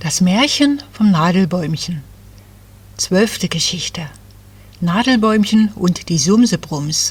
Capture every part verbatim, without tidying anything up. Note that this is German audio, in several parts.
Das Märchen vom Nadelbäumchen. Zwölfte Geschichte. Nadelbäumchen und die Sumsebrums.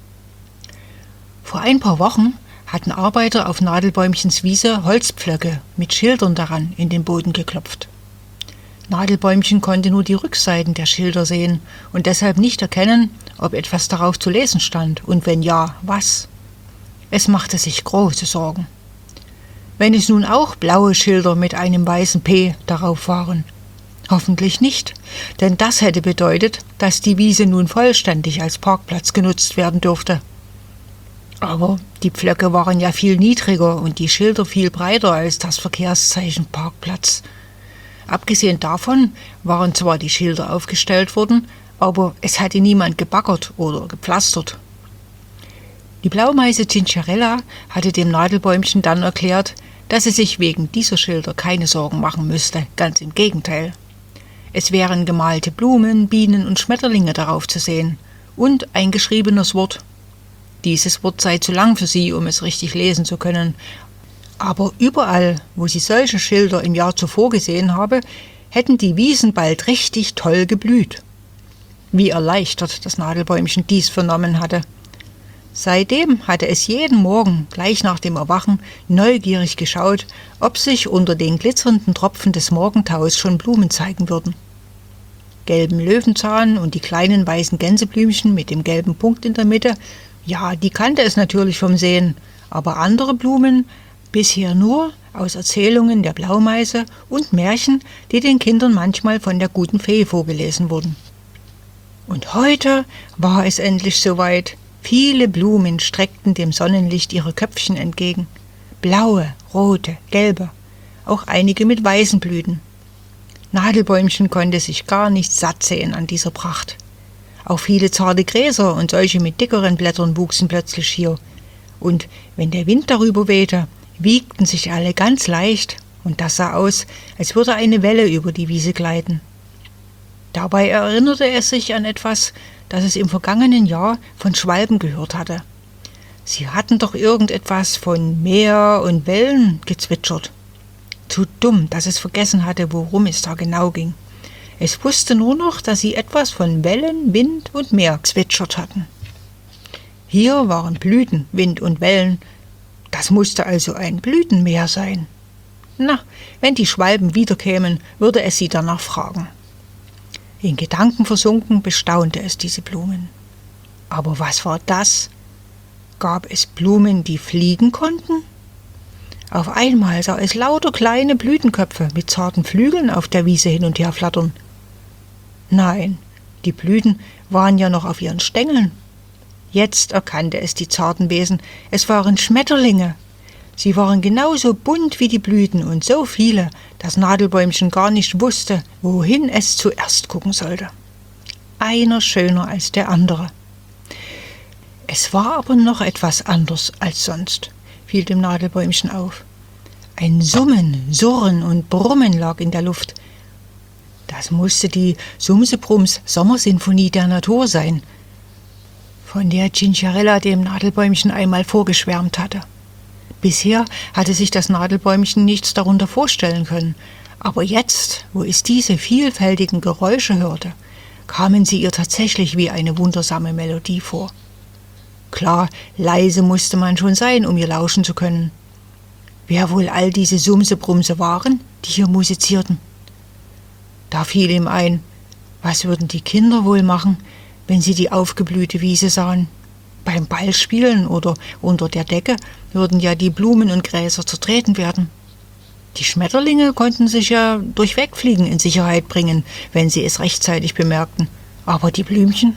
Vor ein paar Wochen hatten Arbeiter auf Nadelbäumchens Wiese Holzpflöcke mit Schildern daran in den Boden geklopft. Nadelbäumchen konnte nur die Rückseiten der Schilder sehen und deshalb nicht erkennen, ob etwas darauf zu lesen stand und wenn ja, was. Es machte sich große Sorgen. Wenn es nun auch blaue Schilder mit einem weißen P darauf waren. Hoffentlich nicht, denn das hätte bedeutet, dass die Wiese nun vollständig als Parkplatz genutzt werden dürfte. Aber die Pflöcke waren ja viel niedriger und die Schilder viel breiter als das Verkehrszeichen Parkplatz. Abgesehen davon waren zwar die Schilder aufgestellt worden, aber es hatte niemand gebaggert oder gepflastert. Die Blaumeise Cinciarella hatte dem Nadelbäumchen dann erklärt, dass es sich wegen dieser Schilder keine Sorgen machen müsste, ganz im Gegenteil. Es wären gemalte Blumen, Bienen und Schmetterlinge darauf zu sehen und ein geschriebenes Wort. Dieses Wort sei zu lang für sie, um es richtig lesen zu können, aber überall, wo sie solche Schilder im Jahr zuvor gesehen habe, hätten die Wiesen bald richtig toll geblüht. Wie erleichtert das Nadelbäumchen dies vernommen hatte. Seitdem hatte es jeden Morgen, gleich nach dem Erwachen, neugierig geschaut, ob sich unter den glitzernden Tropfen des Morgentaus schon Blumen zeigen würden. Gelben Löwenzahn und die kleinen weißen Gänseblümchen mit dem gelben Punkt in der Mitte, ja, die kannte es natürlich vom Sehen, aber andere Blumen bisher nur aus Erzählungen der Blaumeise und Märchen, die den Kindern manchmal von der guten Fee vorgelesen wurden. Und heute war es endlich soweit. Viele Blumen streckten dem Sonnenlicht ihre Köpfchen entgegen. Blaue, rote, gelbe, auch einige mit weißen Blüten. Nadelbäumchen konnte sich gar nicht satt sehen an dieser Pracht. Auch viele zarte Gräser und solche mit dickeren Blättern wuchsen plötzlich hier. Und wenn der Wind darüber wehte, wiegten sich alle ganz leicht, und das sah aus, als würde eine Welle über die Wiese gleiten. Dabei erinnerte es sich an etwas, das es im vergangenen Jahr von Schwalben gehört hatte. Sie hatten doch irgendetwas von Meer und Wellen gezwitschert. Zu dumm, dass es vergessen hatte, worum es da genau ging. Es wusste nur noch, dass sie etwas von Wellen, Wind und Meer zwitschert hatten. Hier waren Blüten, Wind und Wellen. Das musste also ein Blütenmeer sein. Na, wenn die Schwalben wiederkämen, würde es sie danach fragen. In Gedanken versunken bestaunte es diese Blumen. Aber was war das? Gab es Blumen, die fliegen konnten? Auf einmal sah es lauter kleine Blütenköpfe mit zarten Flügeln auf der Wiese hin und her flattern. Nein, die Blüten waren ja noch auf ihren Stängeln. Jetzt erkannte es die zarten Wesen, es waren Schmetterlinge. Sie waren genauso bunt wie die Blüten und so viele, dass Nadelbäumchen gar nicht wusste, wohin es zuerst gucken sollte. Einer schöner als der andere. Es war aber noch etwas anders als sonst, fiel dem Nadelbäumchen auf. Ein Summen, Surren und Brummen lag in der Luft. Das musste die Sumsebrums Sommersinfonie der Natur sein, von der Cinciarella dem Nadelbäumchen einmal vorgeschwärmt hatte. Bisher hatte sich das Nadelbäumchen nichts darunter vorstellen können, aber jetzt, wo es diese vielfältigen Geräusche hörte, kamen sie ihr tatsächlich wie eine wundersame Melodie vor. Klar, leise musste man schon sein, um ihr lauschen zu können. Wer wohl all diese Sumsebrumse waren, die hier musizierten? Da fiel ihm ein, was würden die Kinder wohl machen, wenn sie die aufgeblühte Wiese sahen? Beim Ballspielen oder unter der Decke würden ja die Blumen und Gräser zertreten werden. Die Schmetterlinge konnten sich ja durch Wegfliegen in Sicherheit bringen, wenn sie es rechtzeitig bemerkten. Aber die Blümchen?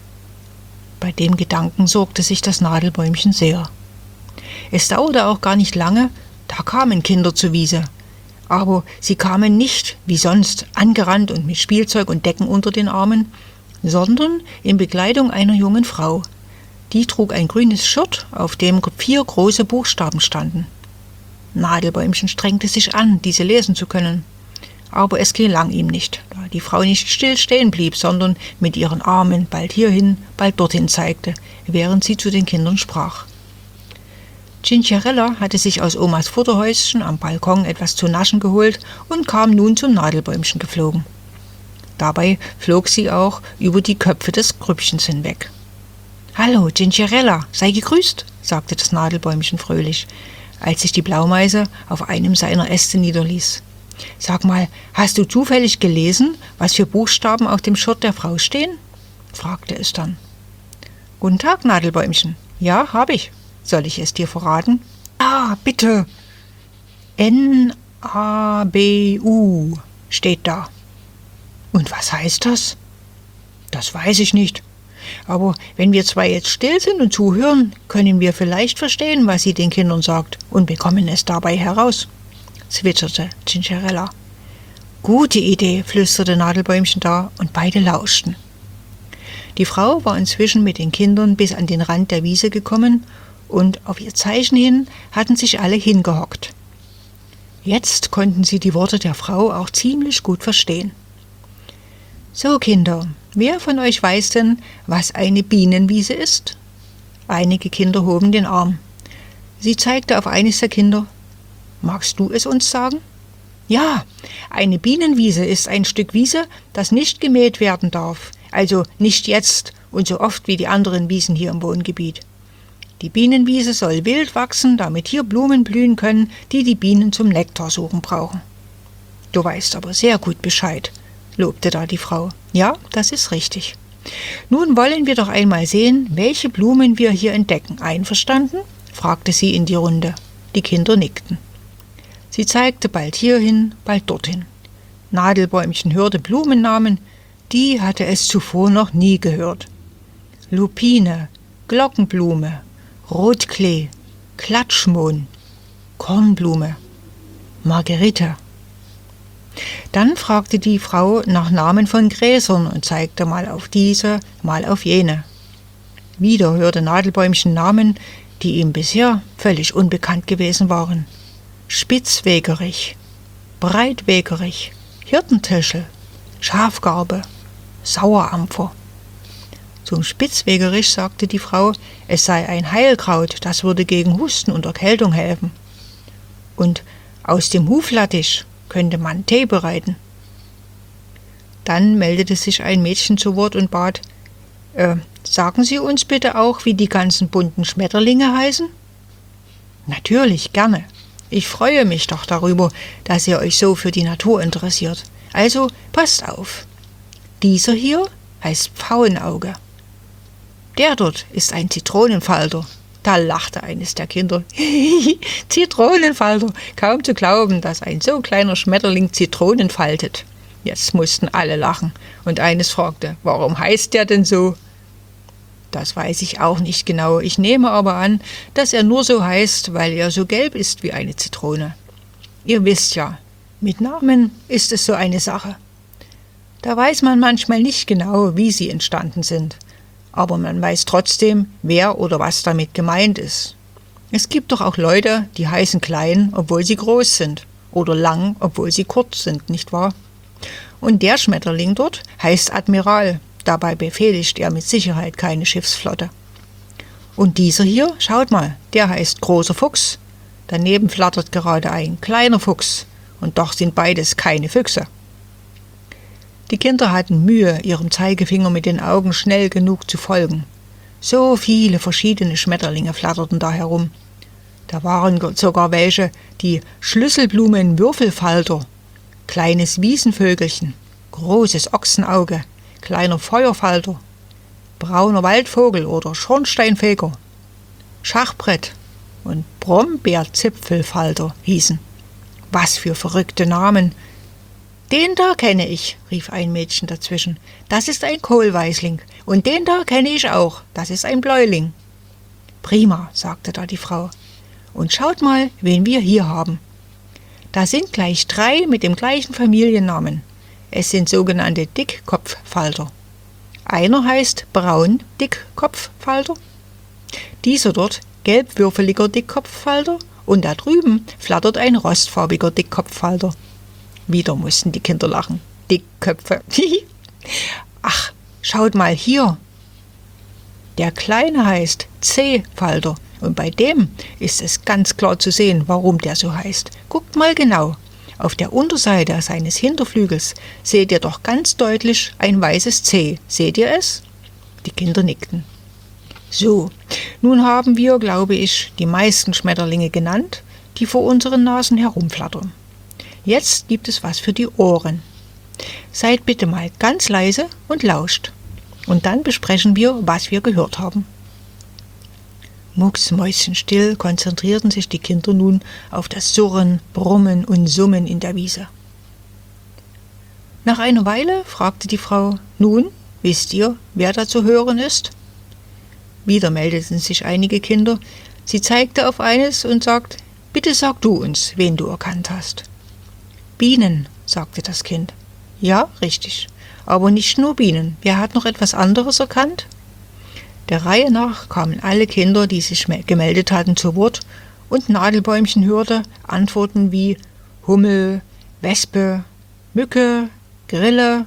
Bei dem Gedanken sorgte sich das Nadelbäumchen sehr. Es dauerte auch gar nicht lange, da kamen Kinder zur Wiese. Aber sie kamen nicht, wie sonst, angerannt und mit Spielzeug und Decken unter den Armen, sondern in Begleitung einer jungen Frau. Die trug ein grünes Shirt, auf dem vier große Buchstaben standen. Nadelbäumchen strengte sich an, diese lesen zu können. Aber es gelang ihm nicht, da die Frau nicht still stehen blieb, sondern mit ihren Armen bald hierhin, bald dorthin zeigte, während sie zu den Kindern sprach. Cinderella hatte sich aus Omas Futterhäuschen am Balkon etwas zu naschen geholt und kam nun zum Nadelbäumchen geflogen. Dabei flog sie auch über die Köpfe des Grüppchens hinweg. »Hallo, Cinderella, sei gegrüßt«, sagte das Nadelbäumchen fröhlich, als sich die Blaumeise auf einem seiner Äste niederließ. »Sag mal, hast du zufällig gelesen, was für Buchstaben auf dem Shirt der Frau stehen?« fragte es dann. »Guten Tag, Nadelbäumchen. Ja, habe ich. Soll ich es dir verraten?« »Ah, bitte.« N A B U steht da. »Und was heißt das?« »Das weiß ich nicht. Aber wenn wir zwei jetzt still sind und zuhören, können wir vielleicht verstehen, was sie den Kindern sagt und bekommen es dabei heraus«, zwitscherte Cinderella. »Gute Idee«, flüsterte Nadelbäumchen da, und beide lauschten. Die Frau war inzwischen mit den Kindern bis an den Rand der Wiese gekommen, und auf ihr Zeichen hin hatten sich alle hingehockt. Jetzt konnten sie die Worte der Frau auch ziemlich gut verstehen. »So, Kinder, wer von euch weiß denn, was eine Bienenwiese ist?« Einige Kinder hoben den Arm. Sie zeigte auf eines der Kinder. »Magst du es uns sagen?« »Ja, eine Bienenwiese ist ein Stück Wiese, das nicht gemäht werden darf, also nicht jetzt und so oft wie die anderen Wiesen hier im Wohngebiet. Die Bienenwiese soll wild wachsen, damit hier Blumen blühen können, die die Bienen zum Nektar suchen brauchen.« »Du weißt aber sehr gut Bescheid«, lobte da die Frau. »Ja, das ist richtig. Nun wollen wir doch einmal sehen, welche Blumen wir hier entdecken. Einverstanden?« fragte sie in die Runde. Die Kinder nickten. Sie zeigte bald hierhin, bald dorthin. Nadelbäumchen hörte Blumennamen, die hatte es zuvor noch nie gehört. Lupine, Glockenblume, Rotklee, Klatschmohn, Kornblume, Margerite. Dann fragte die Frau nach Namen von Gräsern und zeigte mal auf diese, mal auf jene. Wieder hörte Nadelbäumchen Namen, die ihm bisher völlig unbekannt gewesen waren. Spitzwegerich, Breitwegerich, Hirtentischel, Schafgarbe, Sauerampfer. Zum Spitzwegerich sagte die Frau, es sei ein Heilkraut, das würde gegen Husten und Erkältung helfen. Und aus dem Huflattich könnte man Tee bereiten. Dann meldete sich ein Mädchen zu Wort und bat, äh, »Sagen Sie uns bitte auch, wie die ganzen bunten Schmetterlinge heißen?« »Natürlich, gerne. Ich freue mich doch darüber, dass ihr euch so für die Natur interessiert. Also passt auf. Dieser hier heißt Pfauenauge. Der dort ist ein Zitronenfalter.« Da lachte eines der Kinder. »Zitronenfalter! Kaum zu glauben, dass ein so kleiner Schmetterling Zitronen faltet.« Jetzt mussten alle lachen, und eines fragte, »Warum heißt der denn so?« »Das weiß ich auch nicht genau. Ich nehme aber an, dass er nur so heißt, weil er so gelb ist wie eine Zitrone. Ihr wisst ja, mit Namen ist es so eine Sache. Da weiß man manchmal nicht genau, wie sie entstanden sind. Aber man weiß trotzdem, wer oder was damit gemeint ist. Es gibt doch auch Leute, die heißen klein, obwohl sie groß sind, oder lang, obwohl sie kurz sind, nicht wahr? Und der Schmetterling dort heißt Admiral, dabei befehligt er mit Sicherheit keine Schiffsflotte. Und dieser hier, schaut mal, der heißt großer Fuchs. Daneben flattert gerade ein kleiner Fuchs, und doch sind beides keine Füchse. Die Kinder hatten Mühe, ihrem Zeigefinger mit den Augen schnell genug zu folgen. So viele verschiedene Schmetterlinge flatterten da herum. Da waren sogar welche, die Schlüsselblumenwürfelfalter, kleines Wiesenvögelchen, großes Ochsenauge, kleiner Feuerfalter, brauner Waldvogel oder Schornsteinfeger, Schachbrett und Brombeerzipfelfalter hießen. Was für verrückte Namen! »Den da kenne ich«, rief ein Mädchen dazwischen. »Das ist ein Kohlweißling. Und den da kenne ich auch. Das ist ein Bläuling.« »Prima«, sagte da die Frau. »Und schaut mal, wen wir hier haben. Da sind gleich drei mit dem gleichen Familiennamen. Es sind sogenannte Dickkopffalter. Einer heißt Braun-Dickkopffalter, dieser dort gelbwürfeliger Dickkopffalter und da drüben flattert ein rostfarbiger Dickkopffalter.« Wieder mussten die Kinder lachen. Dickköpfe. »Ach, schaut mal hier. Der Kleine heißt C-Falter Und bei dem ist es ganz klar zu sehen, warum der so heißt. Guckt mal genau. Auf der Unterseite seines Hinterflügels seht ihr doch ganz deutlich ein weißes C. Seht ihr es? Die Kinder nickten. So, nun haben wir, glaube ich, die meisten Schmetterlinge genannt, die vor unseren Nasen herumflattern. Jetzt gibt es was für die Ohren. Seid bitte mal ganz leise und lauscht. Und dann besprechen wir, was wir gehört haben. Mucksmäuschenstill konzentrierten sich die Kinder nun auf das Surren, Brummen und Summen in der Wiese. Nach einer Weile fragte die Frau: Nun, wisst ihr, wer da zu hören ist? Wieder meldeten sich einige Kinder. Sie zeigte auf eines und sagte: Bitte sag du uns, wen du erkannt hast. Bienen, sagte das Kind. Ja, richtig, aber nicht nur Bienen. Wer hat noch etwas anderes erkannt? Der Reihe nach kamen alle Kinder, die sich gemeldet hatten, zu Wort, und Nadelbäumchen hörte Antworten wie Hummel, Wespe, Mücke, Grille.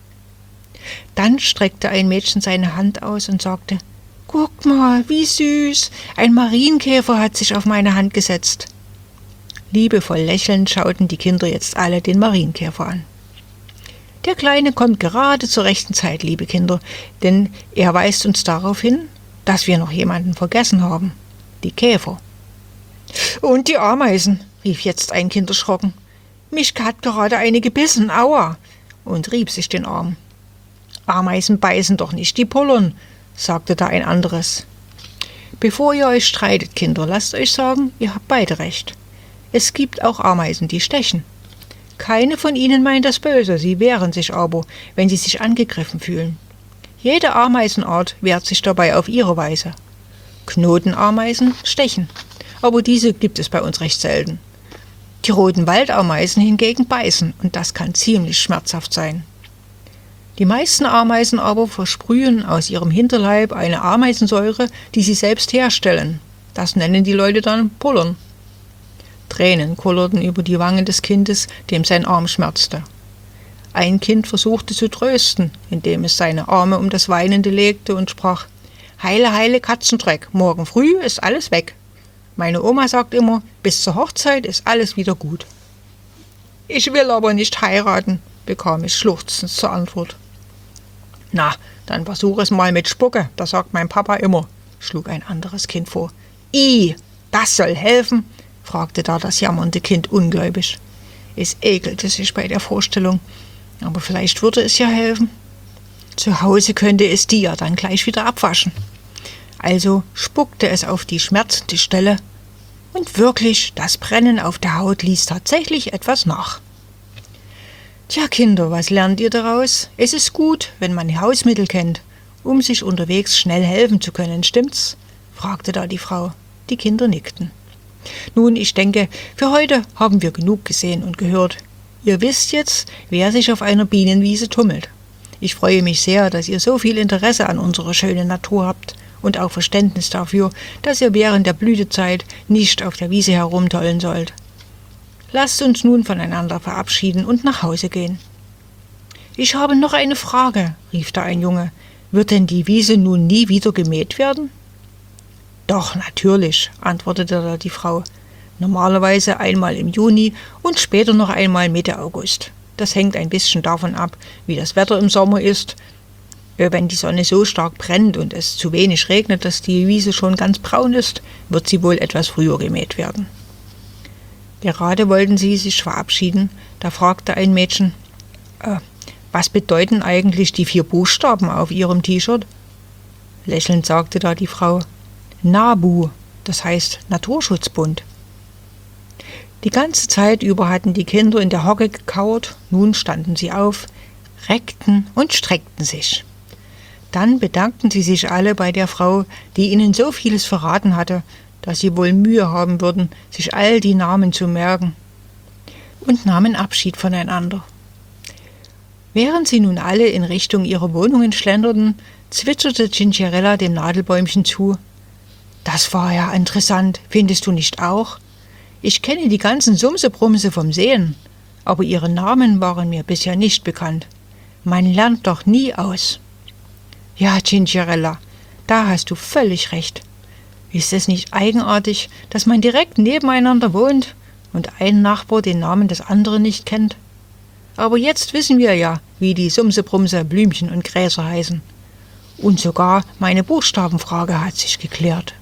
Dann streckte ein Mädchen seine Hand aus und sagte: Guck mal, wie süß, ein Marienkäfer hat sich auf meine Hand gesetzt. Liebevoll lächelnd schauten die Kinder jetzt alle den Marienkäfer an. Der Kleine kommt gerade zur rechten Zeit, liebe Kinder, denn er weist uns darauf hin, dass wir noch jemanden vergessen haben: die Käfer. Und die Ameisen, rief jetzt ein Kind erschrocken. Mich hat gerade eine gebissen, aua, und rieb sich den Arm. Ameisen beißen doch nicht die Pullern, sagte da ein anderes. Bevor ihr euch streitet, Kinder, lasst euch sagen, ihr habt beide recht. Es gibt auch Ameisen, die stechen. Keine von ihnen meint das Böse, sie wehren sich aber, wenn sie sich angegriffen fühlen. Jede Ameisenart wehrt sich dabei auf ihre Weise. Knotenameisen stechen, aber diese gibt es bei uns recht selten. Die roten Waldameisen hingegen beißen, und das kann ziemlich schmerzhaft sein. Die meisten Ameisen aber versprühen aus ihrem Hinterleib eine Ameisensäure, die sie selbst herstellen. Das nennen die Leute dann Pullern. Tränen kullerten über die Wangen des Kindes, dem sein Arm schmerzte. Ein Kind versuchte zu trösten, indem es seine Arme um das Weinende legte und sprach: Heile, heile Katzendreck, morgen früh ist alles weg. Meine Oma sagt immer, bis zur Hochzeit ist alles wieder gut. Ich will aber nicht heiraten, bekam ich schluchzend zur Antwort. Na, dann versuch es mal mit Spucke, das sagt mein Papa immer, schlug ein anderes Kind vor. I, das soll helfen, fragte da das jammernde Kind ungläubig. Es ekelte sich bei der Vorstellung, aber vielleicht würde es ja helfen. Zu Hause könnte es die ja dann gleich wieder abwaschen. Also spuckte es auf die schmerzende Stelle, und wirklich, das Brennen auf der Haut ließ tatsächlich etwas nach. Tja, Kinder, was lernt ihr daraus? Es ist gut, wenn man Hausmittel kennt, um sich unterwegs schnell helfen zu können, stimmt's? Fragte da die Frau. Die Kinder nickten. Nun, ich denke, für heute haben wir genug gesehen und gehört. Ihr wisst jetzt, wer sich auf einer Bienenwiese tummelt. Ich freue mich sehr, dass ihr so viel Interesse an unserer schönen Natur habt und auch Verständnis dafür, dass ihr während der Blütezeit nicht auf der Wiese herumtollen sollt. Lasst uns nun voneinander verabschieden und nach Hause gehen. Ich habe noch eine Frage, rief da ein Junge. Wird denn die Wiese nun nie wieder gemäht werden? Doch, natürlich, antwortete da die Frau. Normalerweise einmal im Juni und später noch einmal Mitte August. Das hängt ein bisschen davon ab, wie das Wetter im Sommer ist. Wenn die Sonne so stark brennt und es zu wenig regnet, dass die Wiese schon ganz braun ist, wird sie wohl etwas früher gemäht werden. Gerade wollten sie sich verabschieden, da fragte ein Mädchen, äh, was bedeuten eigentlich die vier Buchstaben auf ihrem T-Shirt? Lächelnd sagte da die Frau, NABU, das heißt Naturschutzbund. Die ganze Zeit über hatten die Kinder in der Hocke gekauert, nun standen sie auf, reckten und streckten sich. Dann bedankten sie sich alle bei der Frau, die ihnen so vieles verraten hatte, dass sie wohl Mühe haben würden, sich all die Namen zu merken, und nahmen Abschied voneinander. Während sie nun alle in Richtung ihrer Wohnungen schlenderten, zwitscherte Cinderella dem Nadelbäumchen zu: Das war ja interessant, findest du nicht auch? Ich kenne die ganzen Sumsebrumse vom Sehen, aber ihre Namen waren mir bisher nicht bekannt. Man lernt doch nie aus. Ja, Cinderella, da hast du völlig recht. Ist es nicht eigenartig, dass man direkt nebeneinander wohnt und ein Nachbar den Namen des anderen nicht kennt? Aber jetzt wissen wir ja, wie die Sumsebrumse, Blümchen und Gräser heißen. Und sogar meine Buchstabenfrage hat sich geklärt.